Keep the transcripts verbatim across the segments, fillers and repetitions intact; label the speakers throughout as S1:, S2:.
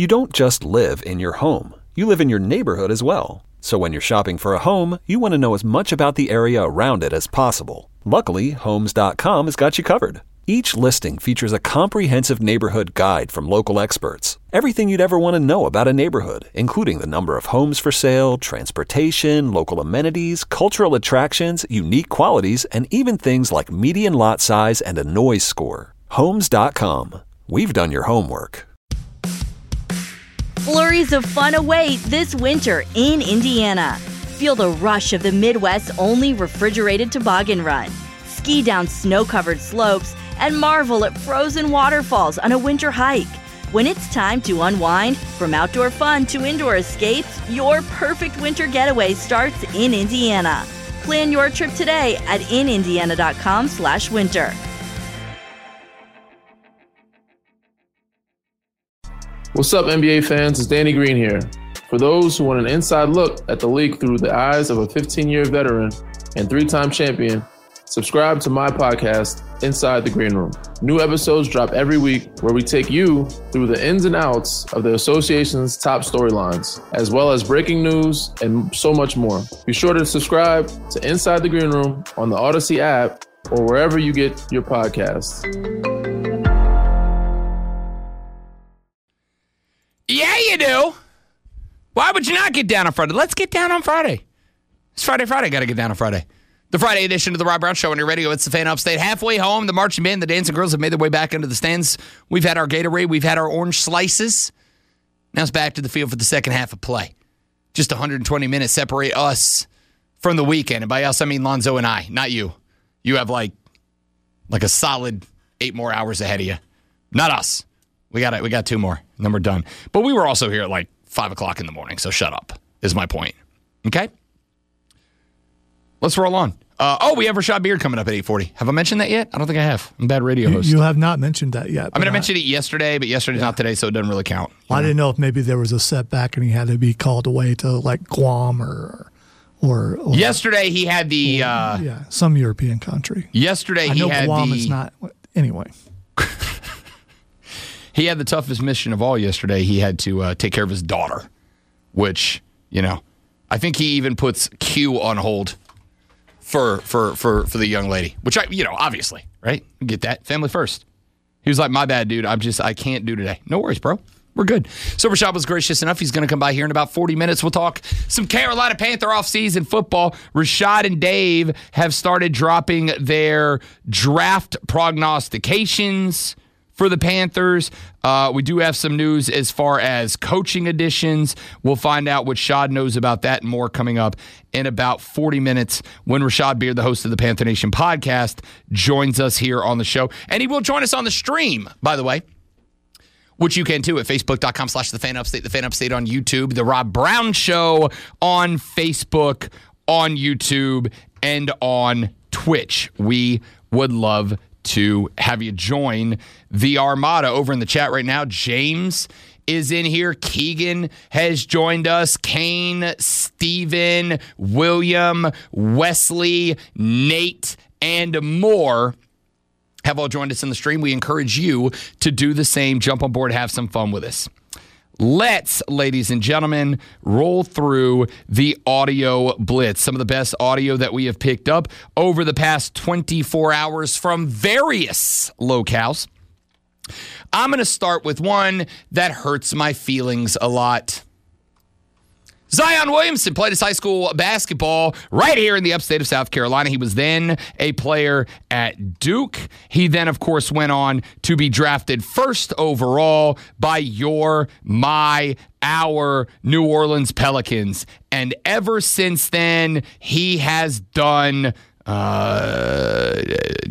S1: You don't just live in your home. You live in your neighborhood as well. So when you're shopping for a home, you want to know as much about the area around it as possible. Luckily, Homes dot com has got you covered. Each listing features a comprehensive neighborhood guide from local experts. Everything you'd ever want to know about a neighborhood, including the number of homes for sale, transportation, local amenities, cultural attractions, unique qualities, and even things like median lot size and a noise score. Homes dot com. We've done your homework.
S2: Flurries of fun await this winter in Indiana. Feel the rush of the Midwest's only refrigerated toboggan run. Ski down snow-covered slopes and marvel at frozen waterfalls on a winter hike. When it's time to unwind, from outdoor fun to indoor escapes, your perfect winter getaway starts in Indiana. Plan your trip today at in indiana dot com slash winter.
S3: What's up, N B A fans? It's Danny Green here. For those who want an inside look at the league through the eyes of a fifteen-year veteran and three-time champion, subscribe to my podcast, Inside the Green Room. New episodes drop every week where we take you through the ins and outs of the association's top storylines, as well as breaking news and so much more. Be sure to subscribe to Inside the Green Room on the Odyssey app or wherever you get your podcasts.
S4: Yeah, you do. Why would you not get down on Friday? Let's get down on Friday. It's Friday, Friday. Got to get down on Friday. The Friday edition of the Rob Brown Show on your radio. It's the Fan Upstate. Halfway home, the marching band, the dancing girls have made their way back into the stands. We've had our Gatorade. We've had our orange slices. Now it's back to the field for the second half of play. Just one hundred twenty minutes separate us from the weekend. And by us, I mean Lonzo and I, not you. You have like, like a solid eight more hours ahead of you. Not us. We got it. We got two more, and then we're done. But we were also here at like five o'clock in the morning, so shut up is my point. Okay? Let's roll on. Uh, oh, we have Rashad Beard coming up at eight forty. Have I mentioned that yet? I don't think I have. I'm a bad radio host.
S5: You have not mentioned that yet.
S4: I mean, I mentioned it yesterday, but yesterday's yeah. not today, so it doesn't really count.
S5: Well, I didn't know if maybe there was a setback and he had to be called away to like Guam or or, or
S4: yesterday he had the
S5: or,
S4: uh,
S5: yeah some European country.
S4: Yesterday
S5: I
S4: he
S5: know
S4: had
S5: Guam
S4: the
S5: is not anyway.
S4: He had the toughest mission of all yesterday. He had to uh, take care of his daughter, which, you know, I think he even puts Q on hold for for for for the young lady, which I, you know, obviously, right? Get that. Family first. He was like, my bad, dude. I'm just, I can't do today. No worries, bro. We're good. So Rashad was gracious enough. He's going to come by here in about forty minutes. We'll talk some Carolina Panther offseason football. Rashad and Dave have started dropping their draft prognostications for the Panthers. Uh, we do have some news as far as coaching additions. We'll find out what Shad knows about that and more coming up in about forty minutes when Rashad Beard, the host of the Panther Nation podcast, joins us here on the show. And he will join us on the stream, by the way, which you can too at facebook.com slash the Fan Upstate, the Fan Upstate on YouTube, the Rob Brown Show on Facebook, on YouTube, and on Twitch. We would love to have you join the Armada over in the chat right now. James is in here. Keegan has joined us. Kane, Steven, William, Wesley, Nate, and more have all joined us in the stream. We encourage you to do the same. Jump on board, have some fun with us. Let's, ladies and gentlemen, roll through the audio blitz. Some of the best audio that we have picked up over the past twenty-four hours from various locales. I'm going to start with one that hurts my feelings a lot. Zion Williamson played his high school basketball right here in the upstate of South Carolina. He was then a player at Duke. He then, of course, went on to be drafted first overall by your, my, our New Orleans Pelicans. And ever since then, he has done... Uh,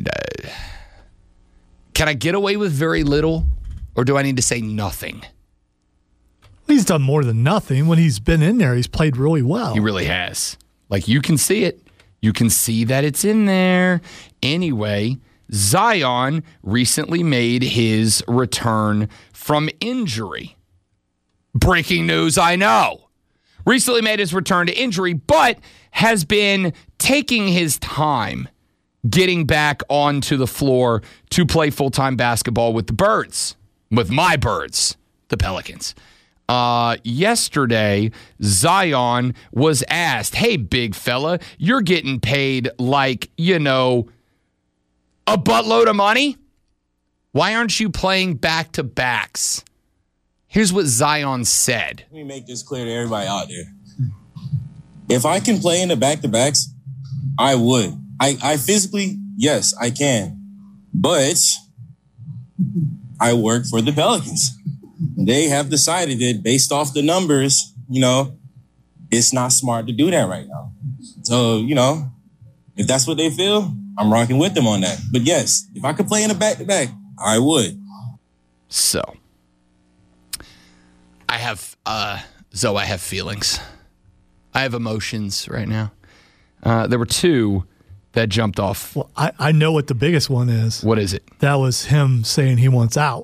S4: can I get away with very little, or do I need to say nothing?
S5: He's done more than nothing. When he's been in there, he's played really well.
S4: He really has. Like, you can see it. You can see that it's in there. Anyway, Zion recently made his return from injury. Breaking news, I know. Recently made his return to injury, but has been taking his time getting back onto the floor to play full-time basketball with the Birds, with my Birds, the Pelicans. Uh, yesterday, Zion was asked, hey, big fella, you're getting paid like, you know, a buttload of money. Why aren't you playing back-to-backs? Here's what Zion said.
S6: Let me make this clear to everybody out there. If I can play in the back-to-backs, I would. I, I physically, yes, I can. But I work for the Pelicans. They have decided that based off the numbers, you know, it's not smart to do that right now. So, you know, if that's what they feel, I'm rocking with them on that. But yes, if I could play in a back-to-back, I would.
S4: So, I have, uh, Zoe, I have feelings. I have emotions right now. Uh, there were two that jumped off.
S5: Well, I, I know what the biggest one is.
S4: What is it?
S5: That was him saying he wants out.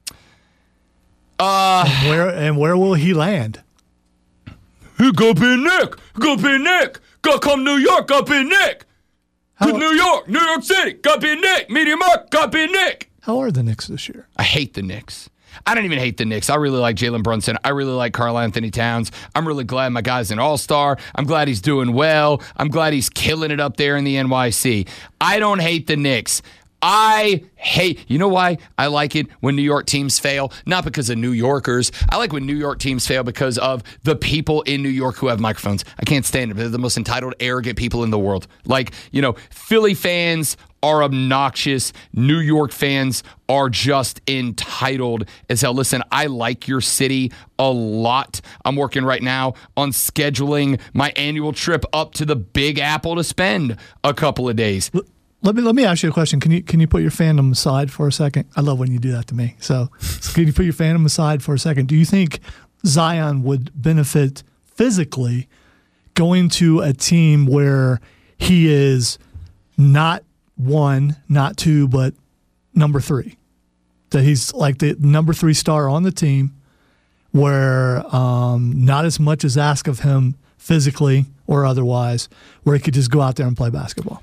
S4: Uh,
S5: and where and where will he land?
S4: He go be Nick. Go be Nick. Go come New York. Go be Nick.
S5: How,
S4: New York. New York City. Go be Nick. Media Mark. Go be Nick.
S5: How are the Knicks this year?
S4: I hate the Knicks. I don't even hate the Knicks. I really like Jalen Brunson. I really like Karl Anthony Towns. I'm really glad my guy's an all-star. I'm glad he's doing well. I'm glad he's killing it up there in the N Y C. I don't hate the Knicks. I hate, you know why I like it when New York teams fail? Not because of New Yorkers. I like when New York teams fail because of the people in New York who have microphones. I can't stand them. They're the most entitled, arrogant people in the world. Like, you know, Philly fans are obnoxious. New York fans are just entitled as hell. Listen, I like your city a lot. I'm working right now on scheduling my annual trip up to the Big Apple to spend a couple of days.
S5: Let me let me ask you a question. Can you can you put your fandom aside for a second? I love when you do that to me. So, so can you put your fandom aside for a second? Do you think Zion would benefit physically going to a team where he is not one, not two, but number three? That he's like the number three star on the team, where um, not as much is asked of him physically or otherwise, where he could just go out there and play basketball.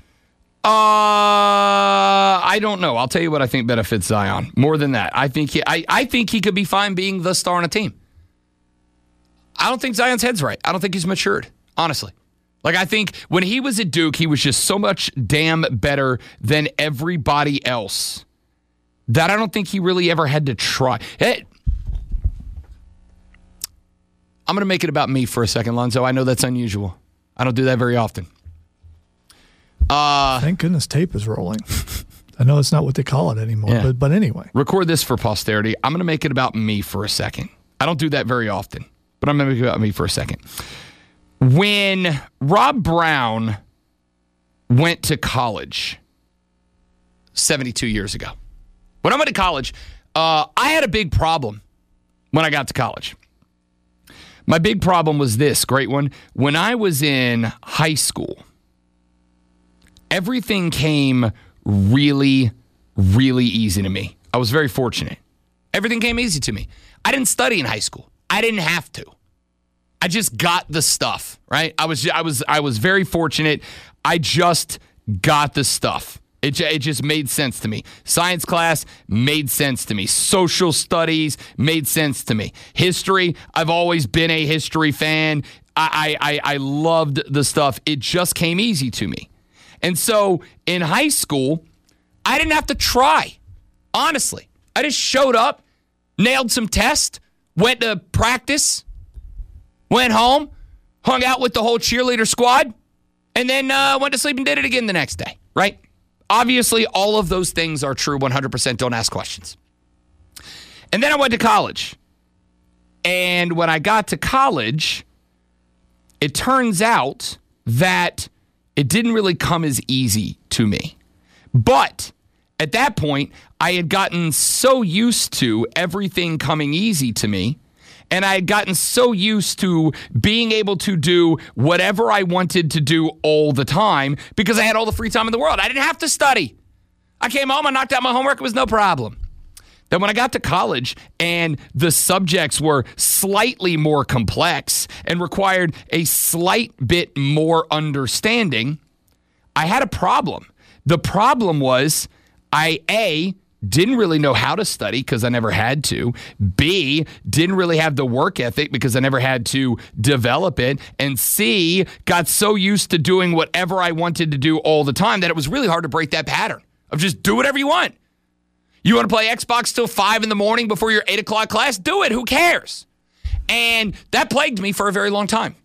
S4: Uh, I don't know. I'll tell you what I think benefits Zion. More than that, I think he, I, I think he could be fine being the star on a team. I don't think Zion's head's right. I don't think he's matured, honestly. Like, I think when he was at Duke, he was just so much damn better than everybody else that I don't think he really ever had to try. Hey, I'm going to make it about me for a second, Lonzo. I know that's unusual. I don't do that very often. Uh,
S5: Thank goodness tape is rolling. I know it's not what they call it anymore, yeah. but, but anyway.
S4: Record this for posterity. I'm going to make it about me for a second. I don't do that very often, but I'm going to make it about me for a second. When Rob Brown went to college seventy-two years ago, when I went to college, uh, I had a big problem when I got to college. My big problem was this, great one. When I was in high school, everything came really, really easy to me. I was very fortunate. Everything came easy to me. I didn't study in high school. I didn't have to. I just got the stuff, right? I was I was I was very fortunate. I just got the stuff. It, it just made sense to me. Science class made sense to me. Social studies made sense to me. History, I've always been a history fan. I I I loved the stuff. It just came easy to me. And so in high school, I didn't have to try. Honestly, I just showed up, nailed some tests, went to practice, went home, hung out with the whole cheerleader squad, and then uh, went to sleep and did it again the next day, right? Obviously, all of those things are true one hundred percent. Don't ask questions. And then I went to college. And when I got to college, it turns out that it didn't really come as easy to me. But at that point, I had gotten so used to everything coming easy to me, and I had gotten so used to being able to do whatever I wanted to do all the time because I had all the free time in the world. I didn't have to study. I came home, I knocked out my homework, it was no problem. Then when I got to college and the subjects were slightly more complex and required a slight bit more understanding, I had a problem. The problem was I, A, didn't really know how to study because I never had to. B, didn't really have the work ethic because I never had to develop it. And C, got so used to doing whatever I wanted to do all the time that it was really hard to break that pattern of just do whatever you want. You want to play Xbox till five in the morning before your eight o'clock class? Do it. Who cares? And that plagued me for a very long time.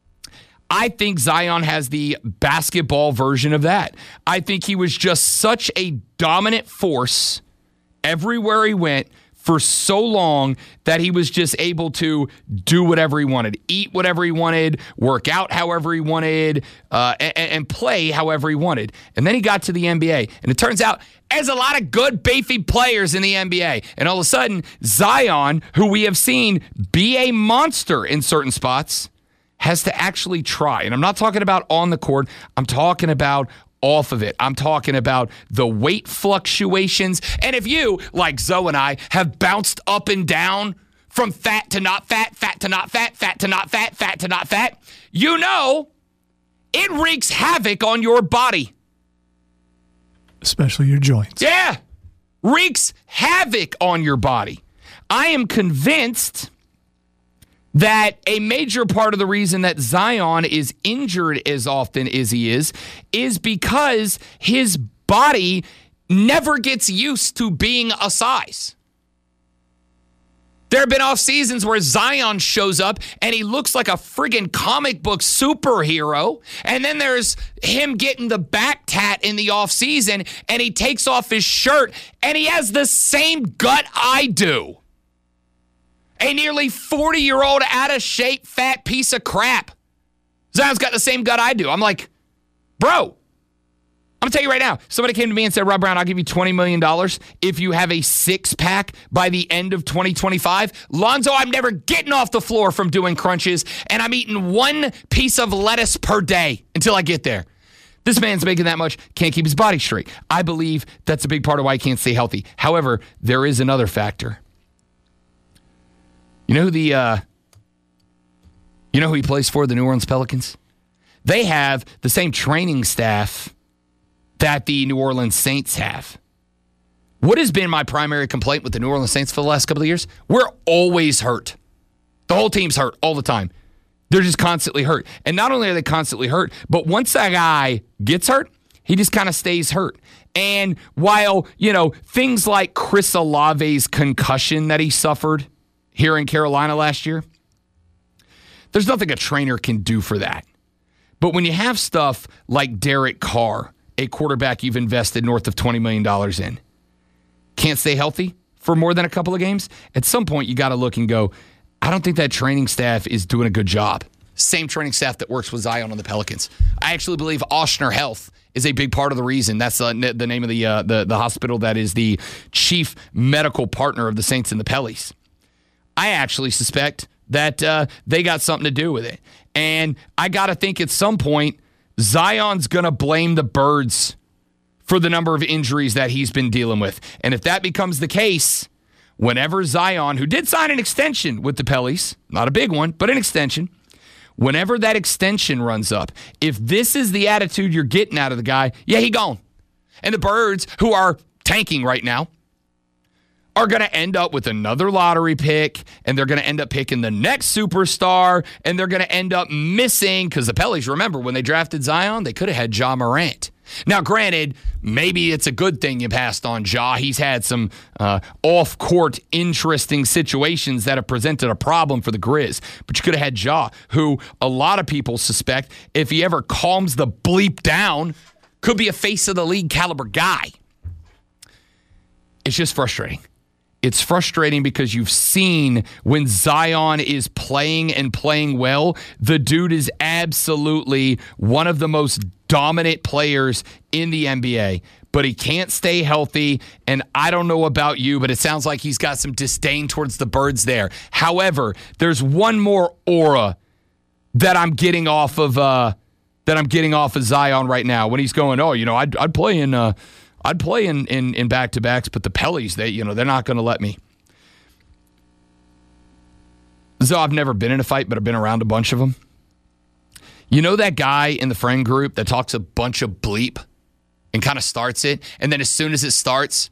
S4: I think Zion has the basketball version of that. I think he was just such a dominant force everywhere he went for so long that he was just able to do whatever he wanted, eat whatever he wanted, work out however he wanted, uh, and, and play however he wanted. And then he got to the N B A, and it turns out there's a lot of good, beefy players in the N B A. And all of a sudden, Zion, who we have seen be a monster in certain spots, has to actually try. And I'm not talking about on the court. I'm talking about off of it. I'm talking about the weight fluctuations. And if you, like Zoe and I, have bounced up and down from fat to not fat, fat to not fat, fat to not fat, fat to not fat, you know it wreaks havoc on your body.
S5: Especially your joints.
S4: Yeah. Wreaks havoc on your body. I am convinced that a major part of the reason that Zion is injured as often as he is is because his body never gets used to being a size. There have been off seasons where Zion shows up and he looks like a friggin' comic book superhero. And then there's him getting the back tat in the off season and he takes off his shirt and he has the same gut I do. A nearly forty-year-old out-of-shape fat piece of crap. Zion's got the same gut I do. I'm like, bro, I'm going to tell you right now. Somebody came to me and said, Rob Brown, I'll give you twenty million dollars if you have a six-pack by the end of twenty twenty-five. Lonzo, I'm never getting off the floor from doing crunches, and I'm eating one piece of lettuce per day until I get there. This man's making that much, can't keep his body straight. I believe that's a big part of why he can't stay healthy. However, there is another factor. You know who the uh, you know who he plays for, the New Orleans Pelicans? They have the same training staff that the New Orleans Saints have. What has been my primary complaint with the New Orleans Saints for the last couple of years? We're always hurt. The whole team's hurt all the time. They're just constantly hurt. And not only are they constantly hurt, but once that guy gets hurt, he just kind of stays hurt. And while, you know, things like Chris Olave's concussion that he suffered here in Carolina last year, there's nothing a trainer can do for that. But when you have stuff like Derek Carr, a quarterback you've invested north of twenty million dollars in, can't stay healthy for more than a couple of games, at some point you got to look and go, I don't think that training staff is doing a good job. Same training staff that works with Zion on the Pelicans. I actually believe Ochsner Health is a big part of the reason. That's uh, the name of the, uh, the the hospital that is the chief medical partner of the Saints and the Pellies. I actually suspect that uh, they got something to do with it. And I got to think at some point, Zion's going to blame the Birds for the number of injuries that he's been dealing with. And if that becomes the case, whenever Zion, who did sign an extension with the Pellies, not a big one, but an extension, whenever that extension runs up, if this is the attitude you're getting out of the guy, yeah, he gone. And the Birds, who are tanking right now, are going to end up with another lottery pick, and they're going to end up picking the next superstar, and they're going to end up missing, because the Pellies, remember, when they drafted Zion, they could have had Ja Morant. Now, granted, maybe it's a good thing you passed on Ja. He's had some uh, off-court interesting situations that have presented a problem for the Grizz. But you could have had Ja, who a lot of people suspect, if he ever calms the bleep down, could be a face-of-the-league caliber guy. It's just frustrating. It's frustrating because you've seen when Zion is playing and playing well, the dude is absolutely one of the most dominant players in the N B A. But he can't stay healthy, and I don't know about you, but it sounds like he's got some disdain towards the Birds there. However, there's one more aura that I'm getting off of uh, that I'm getting off of Zion right now when he's going, oh, you know, I'd, I'd play in uh, I'd play in, in, in back-to-backs, but the Pellies, they, you know, they're not going to let me. So I've never been in a fight, but I've been around a bunch of them. You know that guy in the friend group that talks a bunch of bleep and kind of starts it, and then as soon as it starts,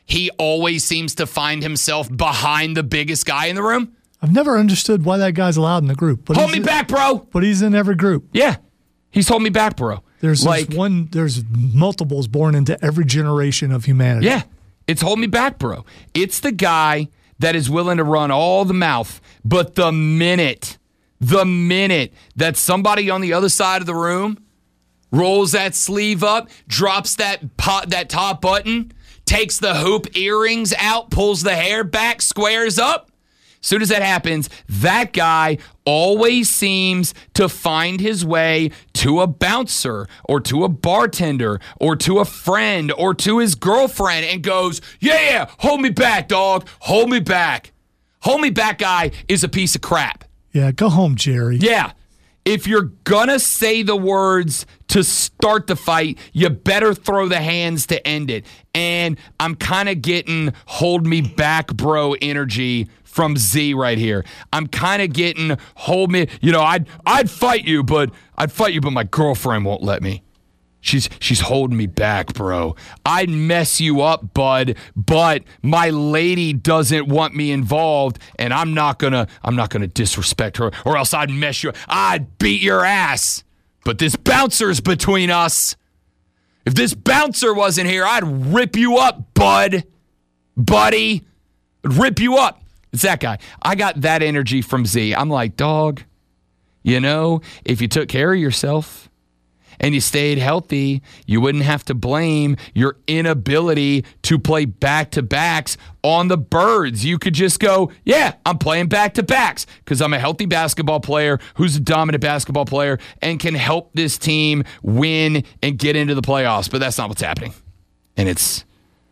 S4: he always seems to find himself behind the biggest guy in the room?
S5: I've never understood why that guy's allowed in the group. But
S4: Hold me
S5: in,
S4: back, bro.
S5: But he's in every group.
S4: Yeah. He's holding me back, bro.
S5: There's
S4: like
S5: there's one. There's multiples born into every generation of humanity.
S4: Yeah, it's hold me back, bro. It's the guy that is willing to run all the mouth, but the minute, the minute that somebody on the other side of the room rolls that sleeve up, drops that pot, that top button, takes the hoop earrings out, pulls the hair back, squares up. As soon as that happens, that guy always seems to find his way to a bouncer or to a bartender or to a friend or to his girlfriend and goes, yeah, yeah, hold me back, dog. Hold me back. Hold me back guy is a piece of crap.
S5: Yeah, go home, Jerry.
S4: Yeah. If you're going to say the words to start the fight, you better throw the hands to end it. And I'm kind of getting hold me back, bro energy from Z right here. I'm kind of getting hold me, you know, I'd I'd fight you, but I'd fight you, but my girlfriend won't let me. She's she's holding me back, bro. I'd mess you up, bud, but my lady doesn't want me involved, and I'm not gonna I'm not gonna disrespect her, or else I'd mess you up. I'd beat your ass. But this bouncer's between us. If this bouncer wasn't here, I'd rip you up, bud. Buddy. I'd rip you up. It's that guy. I got that energy from Z. I'm like, dog, you know, if you took care of yourself and you stayed healthy, you wouldn't have to blame your inability to play back-to-backs on the Birds. You could just go, yeah, I'm playing back-to-backs because I'm a healthy basketball player who's a dominant basketball player and can help this team win and get into the playoffs. But that's not what's happening. And it's...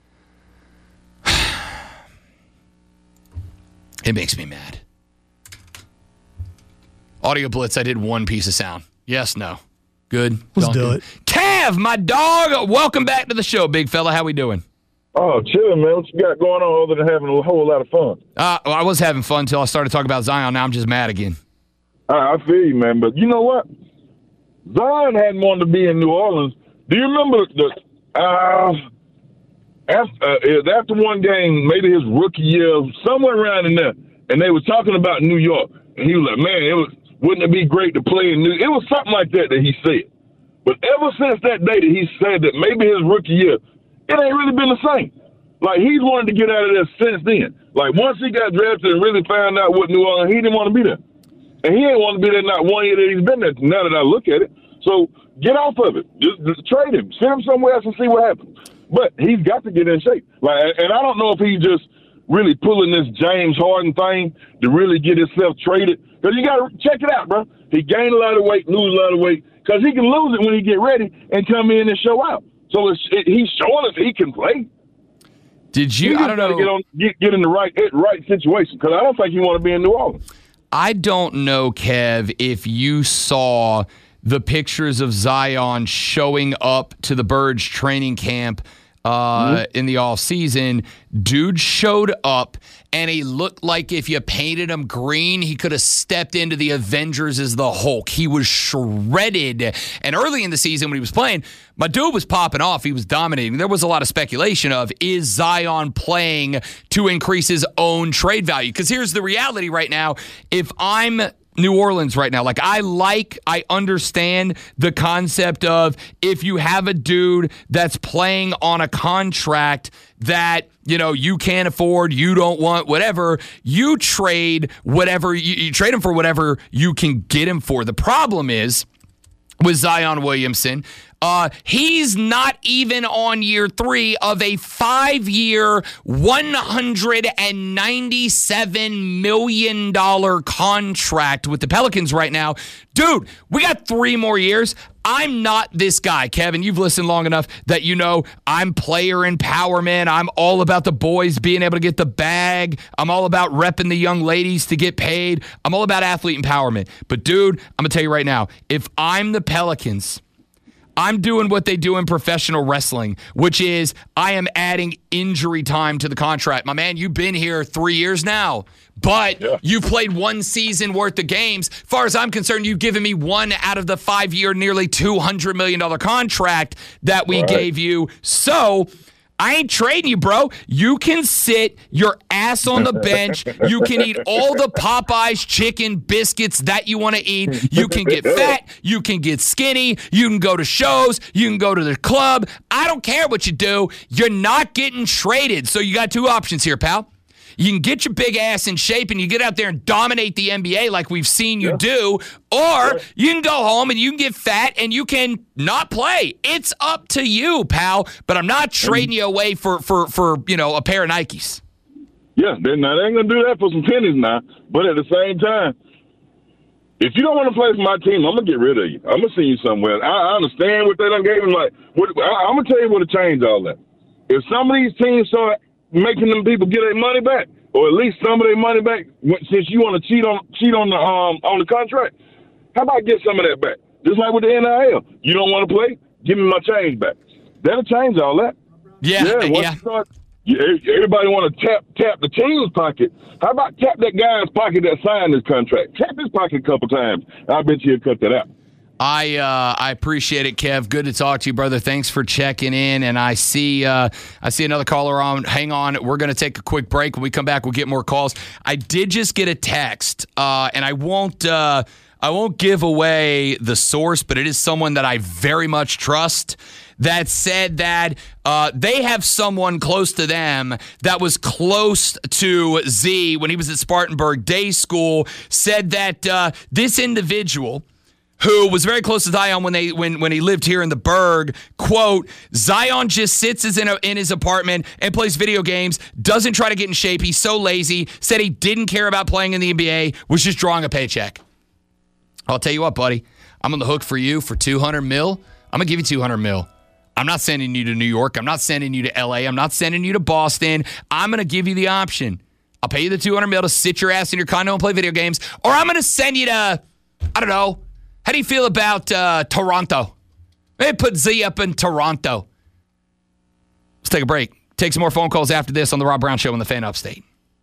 S4: It makes me mad. Audio Blitz, I did one piece of sound. Yes, no. Good.
S5: Let's do it.
S4: Cav, my dog, welcome back to the show, big fella. How we doing?
S7: Oh, chilling, man. What you got going on other than having a whole lot of fun?
S4: Uh, well, I was having fun until I started talking about Zion. Now I'm just mad again.
S7: I, I feel you, man. But you know what? Zion hadn't wanted to be in New Orleans. Do you remember the uh, after, uh, after one game, maybe his rookie year, somewhere around in there, and they were talking about New York, and he was like, man, it was wouldn't it be great to play in New York? It was something like that that he said. But ever since that day that he said that maybe his rookie year, it ain't really been the same. Like, he's wanted to get out of there since then. Like, once he got drafted and really found out what New Orleans, he didn't want to be there. And he ain't want to be there not one year that he's been there, now that I look at it. So get off of it. Just, just trade him. Send him somewhere else and see what happens. But he's got to get in shape. Like, and I don't know if he's just really pulling this James Harden thing to really get himself traded. Because you got to check it out, bro. He gained a lot of weight, lose a lot of weight, because he can lose it when he get ready and come in and show out. So it's, it, he's showing us he can play.
S4: Did you?
S7: He
S4: I don't know.
S7: Get, on, get, get in the right right situation, because I don't think he want to be in New Orleans.
S4: I don't know, Kev, if you saw the pictures of Zion showing up to the Birds training camp uh, mm-hmm. in the offseason. Dude showed up, and he looked like if you painted him green, he could have stepped into the Avengers as the Hulk. He was shredded. And early in the season when he was playing, my dude was popping off. He was dominating. There was a lot of speculation of, is Zion playing to increase his own trade value? Because here's the reality right now. If I'm New Orleans right now, like I like, I understand the concept of if you have a dude that's playing on a contract that, you know, you can't afford, you don't want, whatever, you trade whatever, you, you trade him for whatever you can get him for. The problem is with Zion Williamson, uh, he's not even on year three of a five-year, one hundred ninety-seven million dollars contract with the Pelicans right now. Dude, we got three more years. I'm not this guy, Kevin. You've listened long enough that you know I'm player empowerment. I'm all about the boys being able to get the bag. I'm all about repping the young ladies to get paid. I'm all about athlete empowerment. But, dude, I'm going to tell you right now, if I'm the Pelicans, I'm doing what they do in professional wrestling, which is I am adding injury time to the contract. My man, you've been here three years now, but yeah. you played one season worth of games. As far as I'm concerned, you've given me one out of the five-year, nearly two hundred million dollars contract that we right. gave you. So I ain't trading you, bro. You can sit your ass on the bench. You can eat all the Popeyes chicken biscuits that you want to eat. You can get fat. You can get skinny. You can go to shows. You can go to the club. I don't care what you do. You're not getting traded. So you got two options here, pal. You can get your big ass in shape and you get out there and dominate the N B A like we've seen you yeah. do, or yeah. you can go home and you can get fat and you can not play. It's up to you, pal. But I'm not trading you away for, for, for you know, a pair of Nikes.
S7: Yeah, they're not, they ain't going to do that for some pennies now. But at the same time, if you don't want to play for my team, I'm going to get rid of you. I'm going to send you somewhere. I, I understand what they done gave him. Like, what, I, I'm going to tell you what to change all that. If some of these teams start making them people get their money back, or at least some of their money back, since you want to cheat on cheat on the um on the contract, how about get some of that back? Just like with the N I L, you don't want to play, give me my change back. That'll change all that.
S4: Yeah,
S7: yeah. Once
S4: yeah.
S7: You start, everybody want to tap tap the team's pocket. How about tap that guy's pocket that signed this contract? Tap his pocket a couple times. I bet you he'll cut that out.
S4: I uh, I appreciate it, Kev. Good to talk to you, brother. Thanks for checking in. And I see uh, I see another caller on. Hang on. We're going to take a quick break. When we come back, we'll get more calls. I did just get a text, uh, and I won't uh, I won't give away the source, but it is someone that I very much trust, that said that uh, they have someone close to them that was close to Z when he was at Spartanburg Day School, said that uh, this individual, who was very close to Zion when they when when he lived here in the Berg, quote, Zion just sits in, a, in his apartment and plays video games, doesn't try to get in shape, he's so lazy, said he didn't care about playing in the N B A, was just drawing a paycheck. I'll tell you what, buddy, I'm on the hook for you for two hundred mil. I'm going to give you two hundred mil. I'm not sending you to New York. I'm not sending you to L A. I'm not sending you to Boston. I'm going to give you the option. I'll pay you the two hundred mil to sit your ass in your condo and play video games, or I'm going to send you to, I don't know, how do you feel about uh, Toronto? Maybe put Z up in Toronto. Let's take a break. Take some more phone calls after this on The Rob Brown Show on the Fan Upstate.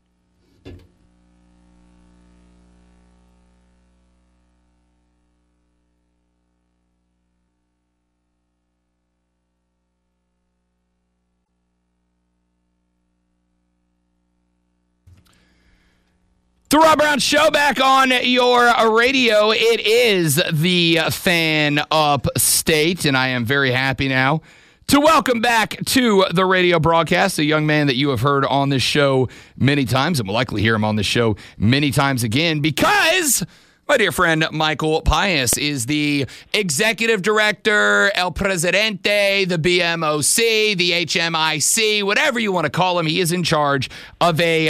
S4: The Rob Brown Show back on your radio. It is the Fan Upstate, and I am very happy now to welcome back to the radio broadcast a young man that you have heard on this show many times, and will likely hear him on this show many times again, because my dear friend Michael Pius is the executive director, El Presidente, the B M O C, the H M I C, whatever you want to call him. He is in charge of a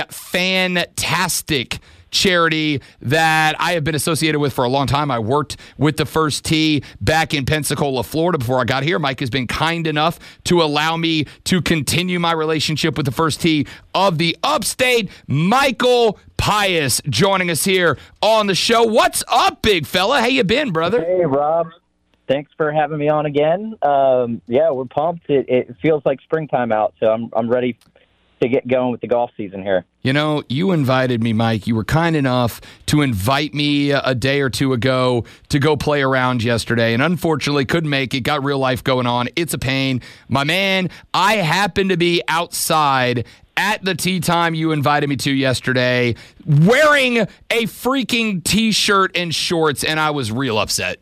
S4: fantastic charity that I have been associated with for a long time. I worked with the First Tee back in Pensacola, Florida before I got here. Mike has been kind enough to allow me to continue my relationship with the First Tee of the Upstate. Michael Pius joining us here on the show. What's up, big fella? How you been, brother?
S8: Hey, Rob. Thanks for having me on again. Um, yeah, we're pumped. It, it feels like springtime out, so I'm I'm ready to get going with the golf season here.
S4: You know, you invited me, Mike. You were kind enough to invite me a day or two ago to go play around yesterday, and unfortunately couldn't make it. Got real life going on. It's a pain. My man, I happened to be outside at the tee time you invited me to yesterday wearing a freaking T-shirt and shorts, and I was real upset.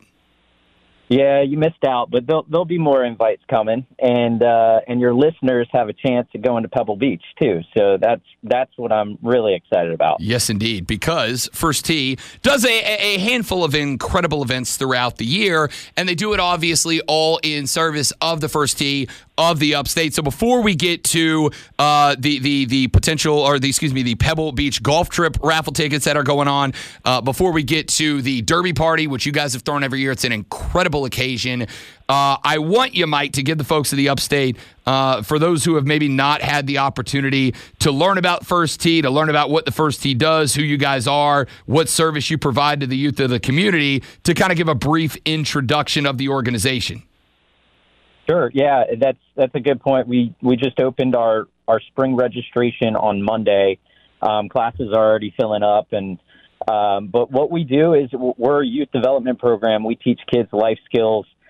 S8: Yeah, you missed out, but there'll, there'll be more invites coming, and uh, and your listeners have a chance to go into Pebble Beach too. So that's that's what I'm really excited about.
S4: Yes, indeed, because First Tee does a, a handful of incredible events throughout the year, and they do it obviously all in service of the First Tee of the Upstate. So before we get to uh, the the the potential, or the excuse me, the Pebble Beach golf trip raffle tickets that are going on, uh, before we get to the Derby party, which you guys have thrown every year, it's an incredible occasion. Uh, I want you, Mike, to give the folks of the Upstate, uh, for those who have maybe not had the opportunity to learn about First Tee, to learn about what the First Tee does, who you guys are, what service you provide to the youth of the community, to kind of give a brief introduction of the organization.
S8: Sure. Yeah, that's that's a good point. We we just opened our, our spring registration on Monday. Um, classes are already filling up, and um, but what we do is we're a youth development program. We teach kids life skills,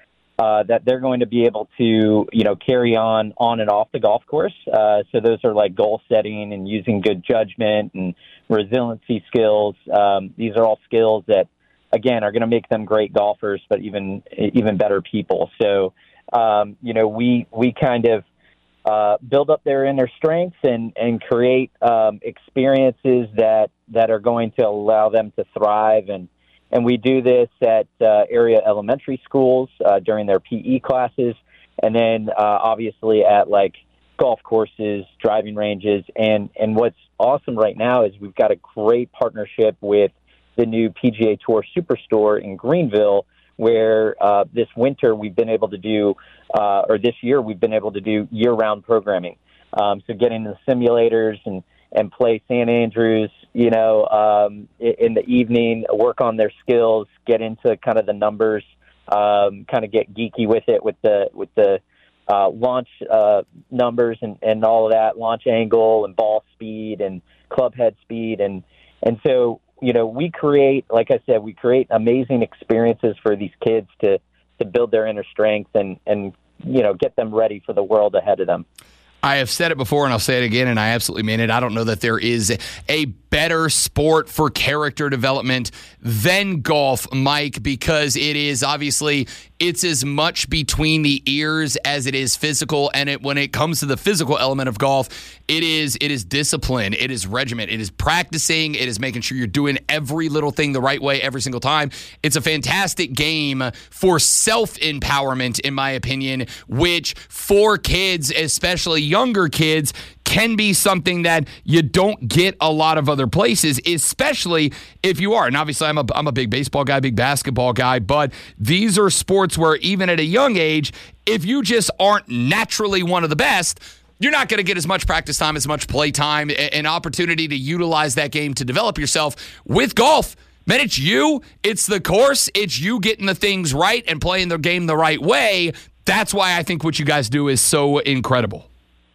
S8: uh, that they're going to be able to, you know, carry on on and off the golf course. Uh, so those are like goal setting and using good judgment and resiliency skills. Um, these are all skills that, again, are going to make them great golfers, but even even better people. So, um, you know, we we kind of uh, build up their inner strengths and and create um, experiences that that are going to allow them to thrive. And and we do this at uh, area elementary schools uh, during their P E classes, and then uh, obviously at like golf courses, driving ranges. And and what's awesome right now is we've got a great partnership with the new P G A Tour Superstore in Greenville, where uh, this winter we've been able to do, uh, or this year we've been able to do year-round programming. Um, so get into the simulators and, and play Saint Andrews, you know, um, in the evening, work on their skills, get into kind of the numbers, um, kind of get geeky with it with the with the uh, launch uh, numbers and, and all of that, launch angle and ball speed and club head speed. And, and so, you know, we create, like I said, we create amazing experiences for these kids to, to build their inner strength and, and, you know, get them ready for the world ahead of them.
S4: I have said it before, and I'll say it again, and I absolutely mean it. I don't know that there is a better sport for character development than golf, Mike, because it is obviously, it's as much between the ears as it is physical. And it, when it comes to the physical element of golf, it is it is discipline, it is regiment, it is practicing, it is making sure you're doing every little thing the right way every single time. It's a fantastic game for self-empowerment, in my opinion, which for kids, especially younger kids, can be something that you don't get a lot of other places, especially if you are. And obviously, I'm a, I'm a big baseball guy, big basketball guy, but these are sports where even at a young age, if you just aren't naturally one of the best, you're not going to get as much practice time, as much play time, an opportunity to utilize that game to develop yourself. With golf, man, it's you, it's the course, it's you getting the things right and playing the game the right way. That's why I think what you guys do is so incredible.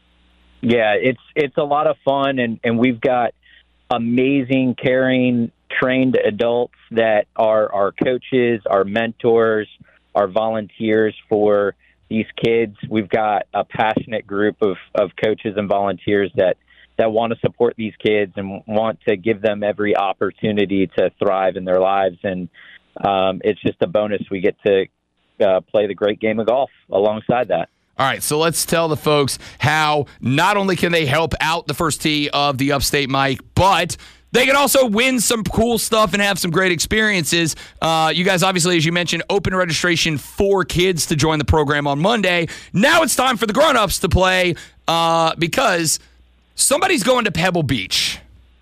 S8: Yeah, it's it's a lot of fun, and, and we've got amazing, caring, trained adults that are our coaches, our mentors, our volunteers for these kids. We've got a passionate group of, of coaches and volunteers that, that want to support these kids and want to give them every opportunity to thrive in their lives. And um, it's just a bonus. We get to uh, play the great game of golf alongside that.
S4: All right, so let's tell the folks how not only can they help out the First Tee of the Upstate, Mike, but they can also win some cool stuff and have some great experiences. Uh, you guys, obviously, as you mentioned, open registration for kids to join the program on Monday. Now it's time for the grown-ups to play uh, because somebody's going to Pebble Beach.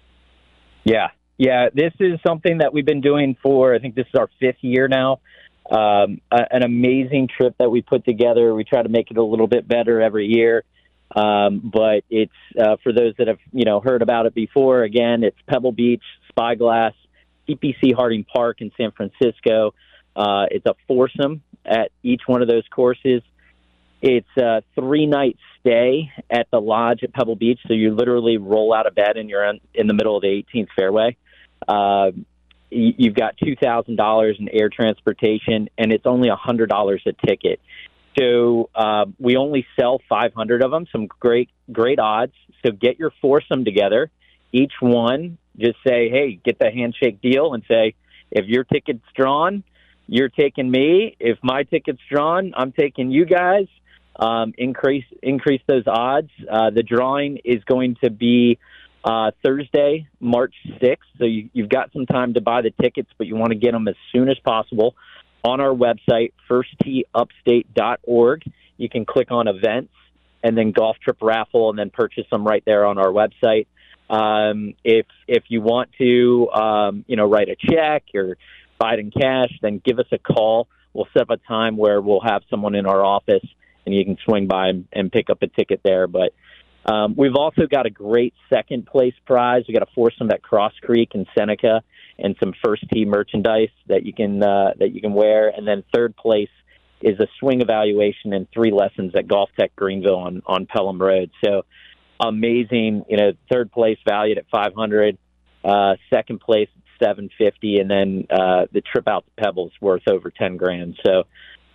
S8: Yeah, yeah, this is something that we've been doing for, I think this is our fifth year now. Um, a, an amazing trip that we put together. We try to make it a little bit better every year. Um, but it's, uh, for those that have, you know, heard about it before, again, it's Pebble Beach, Spyglass, T P C Harding Park in San Francisco. Uh, it's a foursome at each one of those courses. It's a three-night stay at the lodge at Pebble Beach. So you literally roll out of bed and you're in, in the middle of the eighteenth fairway. Uh, You've got two thousand dollars in air transportation, and it's only one hundred dollars a ticket. So uh, we only sell five hundred of them, some great, great odds. So get your foursome together. Each one, just say, hey, get the handshake deal and say, if your ticket's drawn, you're taking me. If my ticket's drawn, I'm taking you guys. Um, increase increase those odds. Uh, the drawing is going to be Uh, Thursday, March sixth. So you, you've got some time to buy the tickets, but you want to get them as soon as possible on our website, first tee upstate dot org. You can click on events and then golf trip raffle and then purchase them right there on our website. Um, if, if you want to, um, you know, write a check or buy it in cash, then give us a call. We'll set up a time where we'll have someone in our office and you can swing by and, and pick up a ticket there. But Um, we've also got a great second place prize. We got a foursome at Cross Creek in Seneca and some First Tee merchandise that you can uh, that you can wear. And then third place is a swing evaluation and three lessons at Golf Tech Greenville on, on Pelham Road. So amazing, you know, third place valued at five hundred, uh, second place at seven fifty, and then uh, the trip out to Pebbles worth over ten grand. So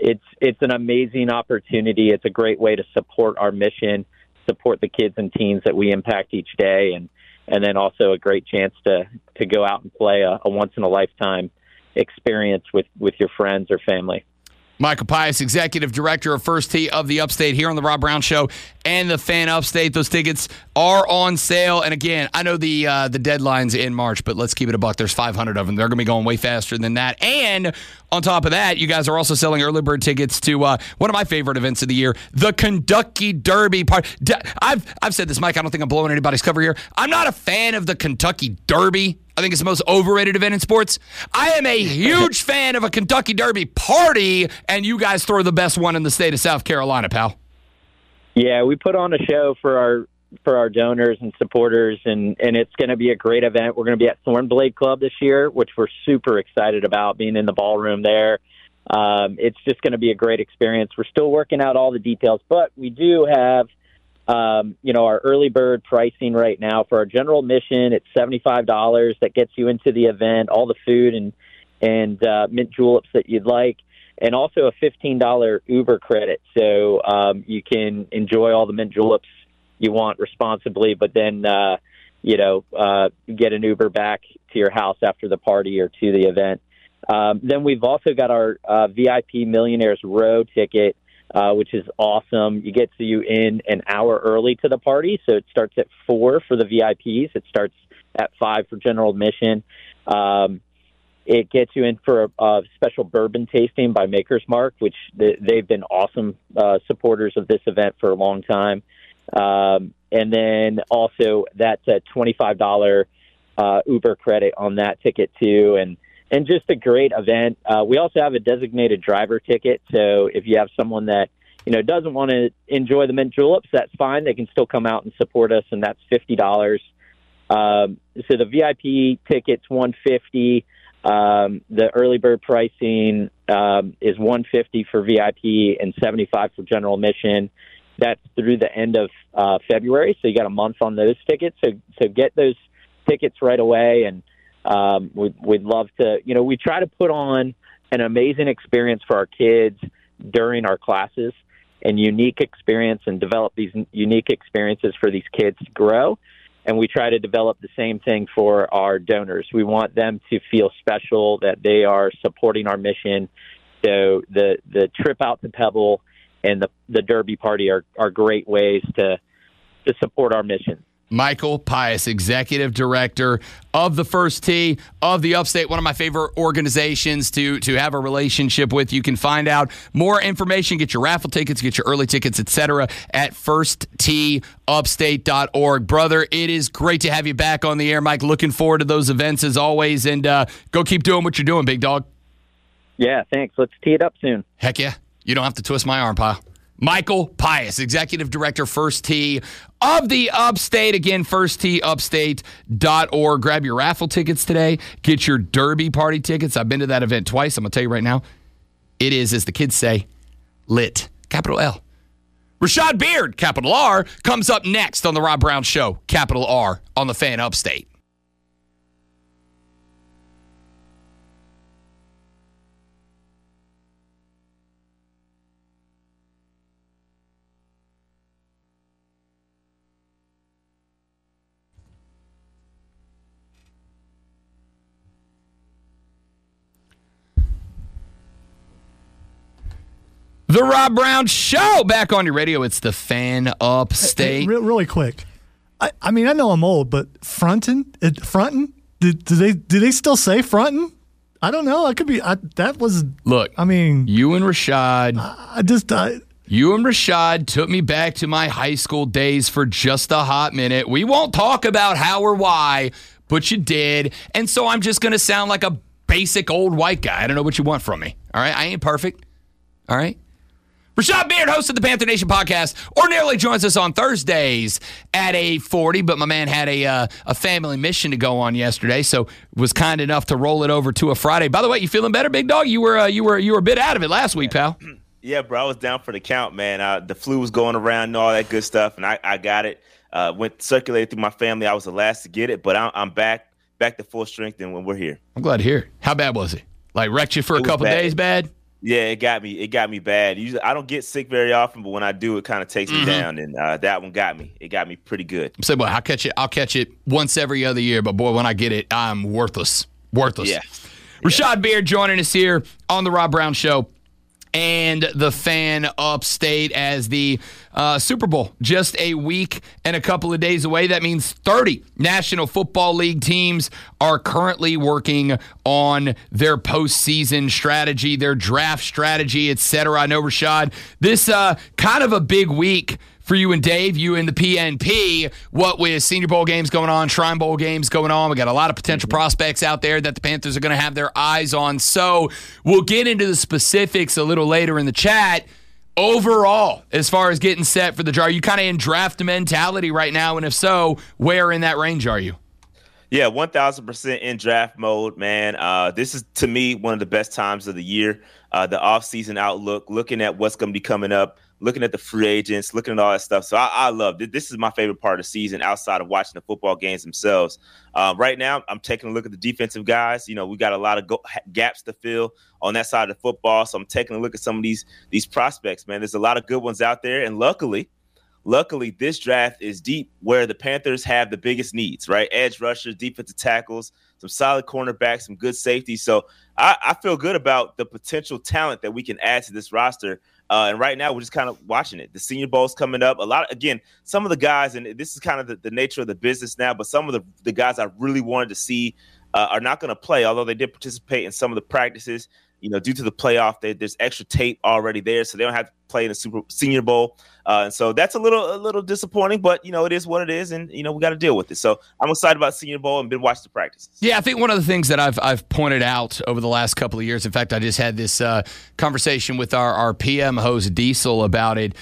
S8: it's it's an amazing opportunity. It's a great way to support our mission, support the kids and teens that we impact each day, and and then also a great chance to to go out and play a, a once in a lifetime experience with with your friends or family.
S4: Michael Pius, Executive Director of First Tee of the Upstate, here on the Rob Brown Show and the Fan Upstate. Those tickets are on sale. And again, I know the uh, the deadline's in March, but let's keep it a buck. There's five hundred of them. They're going to be going way faster than that. And on top of that, you guys are also selling early bird tickets to uh, one of my favorite events of the year, the Kentucky Derby. Part. I've I've said this, Mike. I don't think I'm blowing anybody's cover here. I'm not a fan of the Kentucky Derby. I think it's the most overrated event in sports. I am a huge fan of a Kentucky Derby party, and you guys throw the best one in the state of South Carolina, pal.
S8: Yeah, we put on a show for our for our donors and supporters, and, and it's going to be a great event. We're going to be at Thornblade Club this year, which we're super excited about, being in the ballroom there. Um, it's just going to be a great experience. We're still working out all the details, but we do have Um, you know, our early bird pricing right now for our general admission. It's seventy-five dollars. That gets you into the event, all the food and and uh, mint juleps that you'd like, and also a fifteen dollars Uber credit. So um, you can enjoy all the mint juleps you want responsibly, but then, uh, you know, uh, get an Uber back to your house after the party or to the event. Um, then we've also got our uh, V I P Millionaires Row ticket, Uh, which is awesome. You get to you in an hour early to the party, so it starts at four for the V I Ps. It starts at five for general admission. Um, it gets you in for a, a special bourbon tasting by Maker's Mark, which they, they've been awesome uh, supporters of this event for a long time. Um, and then also that's a twenty-five dollars uh, Uber credit on that ticket too, and And just a great event. Uh, we also have a designated driver ticket. So if you have someone that, you know, doesn't want to enjoy the mint juleps, that's fine. They can still come out and support us, and that's fifty dollars. Um, so the V I P ticket's one hundred fifty dollars. Um, the early bird pricing um, is one hundred fifty dollars for V I P and seventy-five dollars for general admission. That's through the end of uh, February. So you got a month on those tickets. So, so get those tickets right away, and Um, we'd, we'd love to, you know, we try to put on an amazing experience for our kids during our classes, and unique experience, and develop these unique experiences for these kids to grow. And we try to develop the same thing for our donors. We want them to feel special, that they are supporting our mission. So the, the trip out to Pebble and the, the Derby party are, are great ways to, to support our mission.
S4: Michael Pius, Executive Director of the First Tee of the Upstate, one of my favorite organizations to, to have a relationship with. You can find out more information, get your raffle tickets, get your early tickets, et cetera, at first tee upstate dot org. Brother, it is great to have you back on the air, Mike. Looking forward to those events as always, and uh, go keep doing what you're doing, big dog.
S8: Yeah, thanks. Let's tee it up soon.
S4: Heck yeah. You don't have to twist my arm, pal. Michael Pius, Executive Director, First Tee of the Upstate. Again, first tee upstate dot org. Grab your raffle tickets today. Get your Derby party tickets. I've been to that event twice. I'm going to tell you right now, it is, as the kids say, lit. Capital L. Rashad Beard, capital R, comes up next on The Rob Brown Show, capital R, on the Fan Upstate. The Rob Brown Show, back on your radio. It's the Fan Upstate.
S5: Hey, hey, really quick. I, I mean, I know I'm old, but frontin', it, frontin', did, do they do they still say frontin'? I don't know. I could be. I, that was.
S4: Look,
S5: I mean,
S4: you and Rashad.
S5: I, I just. I,
S4: you and Rashad took me back to my high school days for just a hot minute. We won't talk about how or why, but you did, and so I'm just going to sound like a basic old white guy. I don't know what you want from me. All right, I ain't perfect. All right. Rashad Beard, host of the Panther Nation podcast, ordinarily joins us on Thursdays at eight forty, but my man had a uh, a family mission to go on yesterday, so was kind enough to roll it over to a Friday. By the way, you feeling better, big dog? You were uh, you were you were a bit out of it last week, pal.
S9: Yeah, bro, I was down for the count, man. Uh, the flu was going around and all that good stuff, and I, I got it. Uh, went circulated through my family. I was the last to get it, but I'm, I'm back back to full strength, and when we're here.
S4: I'm glad to hear. How bad was it? Like wrecked you for a couple
S9: bad.
S4: days, bad?
S9: Yeah, it got me. It got me bad. Usually, I don't get sick very often, but when I do, it kind of takes
S4: mm-hmm.
S9: me down. And uh, that one got me. It got me pretty good.
S4: So, boy, I'll catch it. I'll catch it once every other year. But boy, when I get it, I'm worthless. Worthless.
S9: Yeah.
S4: Rashad
S9: yeah.
S4: Beard joining us here on the Rob Brown Show. And the Fan upstate as the uh, Super Bowl just a week and a couple of days away. That means thirty National Football League teams are currently working on their postseason strategy, their draft strategy, et cetera. I know, Rashad, this uh, kind of a big week for you and Dave, you and the P N P, what with Senior Bowl games going on, Shrine Bowl games going on. We got a lot of potential prospects out there that the Panthers are going to have their eyes on. So we'll get into the specifics a little later in the chat. Overall, as far as getting set for the draft, are you kind of in draft mentality right now? And if so, where in that range are you?
S9: Yeah, one thousand percent in draft mode, man. Uh, this is, to me, one of the best times of the year. Uh, the offseason outlook, looking at what's going to be coming up, looking at the free agents, looking at all that stuff. So I, I love it. This is my favorite part of the season outside of watching the football games themselves. Uh, right now, I'm taking a look at the defensive guys. You know, we got a lot of go- gaps to fill on that side of the football. So I'm taking a look at some of these these prospects, man. There's a lot of good ones out there. And luckily, luckily, this draft is deep where the Panthers have the biggest needs, right? Edge rushers, defensive tackles, some solid cornerbacks, some good safety. So I, I feel good about the potential talent that we can add to this roster. Uh, and right now, we're just kind of watching it. The Senior Bowl's coming up. A lot, of, again, some of the guys, and this is kind of the, the nature of the business now, but some of the, the guys I really wanted to see uh, are not going to play, although they did participate in some of the practices. You know, due to the playoff, they, there's extra tape already there, so they don't have to play in the Super Senior Bowl. Uh, and so that's a little a little disappointing, but, you know, it is what it is, and, you know, we got to deal with it. So I'm excited about Senior Bowl and been watching the practices.
S4: Yeah, I think one of the things that I've I've pointed out over the last couple of years, in fact, I just had this uh, conversation with our, our P M host, Diesel, about it.